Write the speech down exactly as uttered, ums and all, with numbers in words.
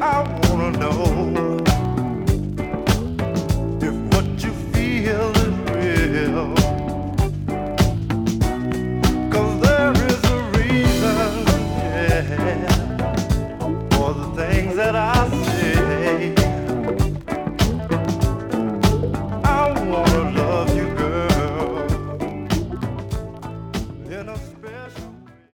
I wanna know if what you feel is real. 'Cause there is a reason, yeah, for the things that I